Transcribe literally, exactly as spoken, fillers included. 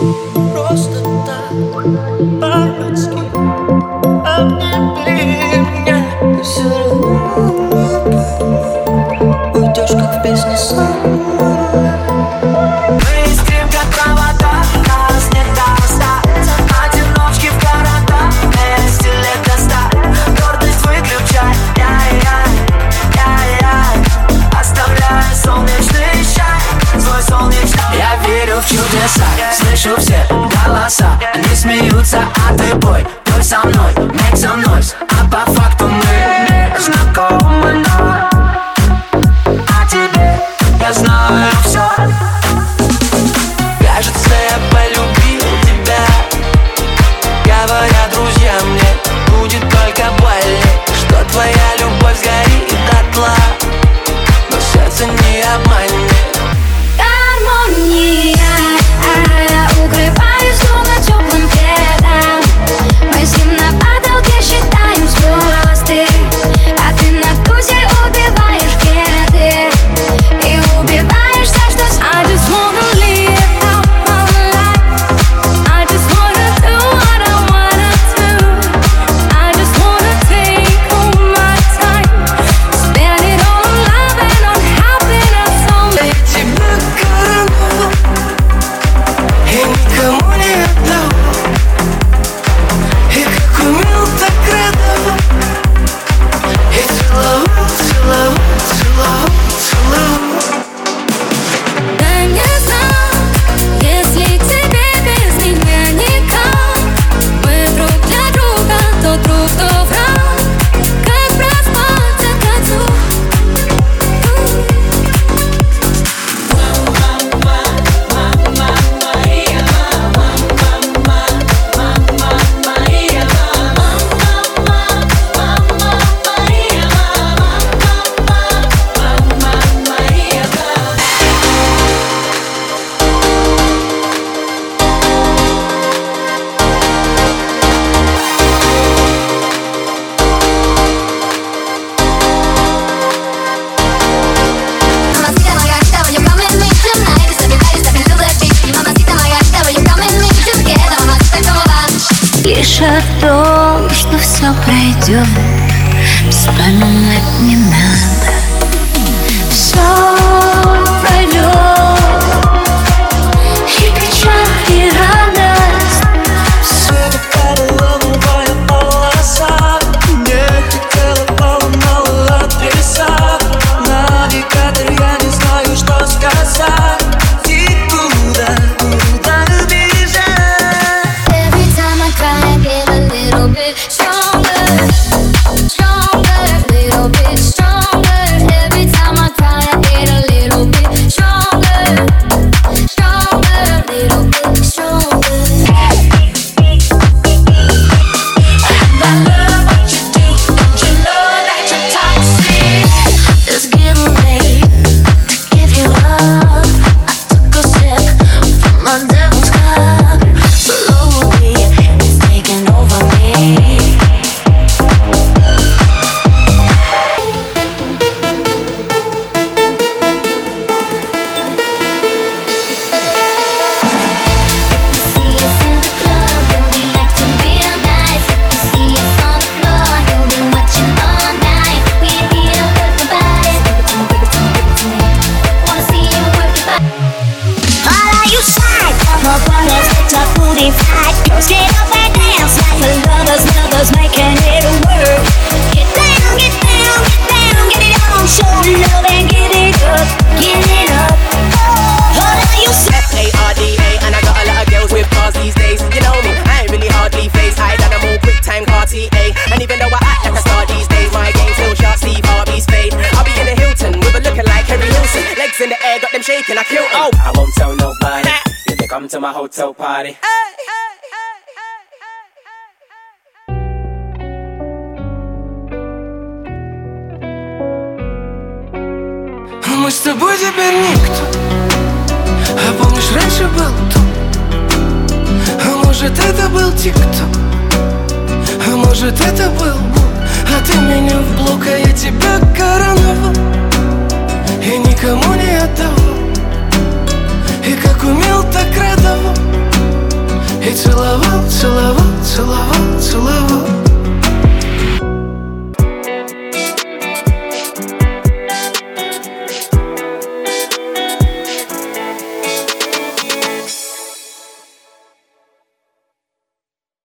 Просто так, по-людски обними меня, и все равно уйдешь, как в песне сам. Мы искрим, как провода, нас нет до расстаться. Одиночки в городах, вместе лет до ста. Гордость выключай, яй-яй, яй-яй. Оставляя солнечный шар, свой солнечный. Я верю в чудеса, слышу все голоса. Они смеются, а ты пой, пой со мной, make some noise. А по факту мы не знакомы, но о тебе я знаю все. Кажется, я полюбил тебя. Говорят друзья мне, будет только больней, что твоя любовь сгорит дотла, но сердце не обманет. Гармония, укрываюсь словно теплым пледом. Мы с ним на потолке считаем звезды, а ты на вкусе убиваешь кеды и убиваешь все, что с... I just wanna live out my life. I just wanna do what I wanna do. I just wanna take all my time, spend it all on love and on happiness only. Я тебя короновал и никому не отдал. И как умел, так радовал. И целовал, целовал, целовал, целовал. Да не знаю, если тебе без меня никак. Мы друг для друга, то друг, то враг. Как проспаться к концу. Лишь о том, что все пройдет, вспоминать не надо. Все пройдет, и печаль, и радость. Все такая ломовая полоса. Не хотела, поломала адреса. Навигатор, я не знаю, что сказать. И куда, куда бежать? Every time I cry, I get a little bit stronger, stronger, little bit stronger. Every time I cry, I get a little bit stronger, stronger, little bit stronger. I love what you do. Don't you know that you're toxic? It's getting late to give you up. I took a sip from my devil's cup. Slowly, it's taking over me. See us in the club, and we like to be nice. See us on the floor, you'll be watching all night. We're here to work the body. Give it to me, give it to me, give it to me. Wanna see you work your body. All of you side, come up on us, get your booty tight. Girls get up and dance like the lovers, lovers making it work. Get down, get down, get down, get it on. Show love and get it up, get it up. All of you side. F A R D A, and I got a lot of girls with cars these days. You know me, I ain't really hardly faced. I done them all quick time Cartier. And even though I act like a star these days, my game's still sharp, Steve Harvey's fade. I'll be in the Hilton with a looking like Harry Hilson. Legs in the air, got them shaking, I killed 'em. Oh, I won't tell nobody if they come to my hotel party. Мы с тобой теперь никто. А помнишь, раньше был тут? А может, это был тик-ток? А может, это был Бог? А ты меня в блок, а я тебя короновал и никому не отдавал. И как умел, так